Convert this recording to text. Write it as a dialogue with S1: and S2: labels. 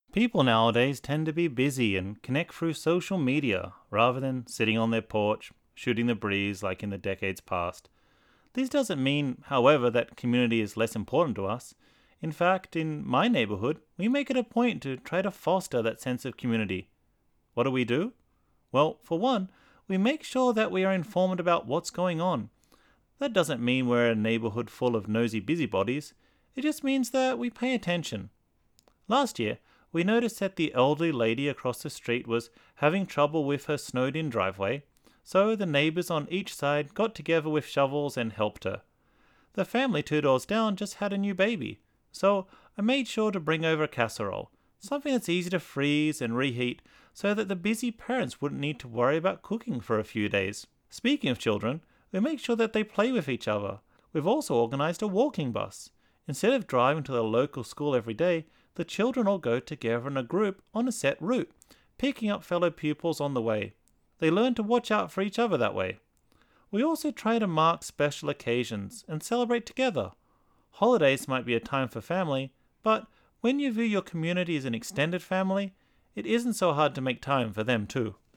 S1: People nowadays tend to be busy and connect through social media rather than sitting on their porch, shooting the breeze like in the decades past. This doesn't mean, however, that community is less important to us. In fact, in my neighborhood, we make it a point to try to foster that sense of community. What do we do? Well, for one, we make sure that we are informed about what's going on. That doesn't mean we're a neighborhood full of nosy busybodies, it just means that we pay attention. Last year, we noticed that the elderly lady across the street was having trouble with her snowed in driveway, so the neighbors on each side got together with shovels and helped her. The family two doors down just had a new baby, so I made sure to bring over a casserole, something that's easy to freeze and reheat so that the busy parents wouldn't need to worry about cooking for a few days. Speaking of children, we make sure that they play with each other. We've also organized a walking bus. Instead of driving to the local school every day, the children all go together in a group on a set route, picking up fellow pupils on the way. They learn to watch out for each other that way. We also try to mark special occasions and celebrate together. Holidays might be a time for family, but when you view your community as an extended family, it isn't so hard to make time for them too.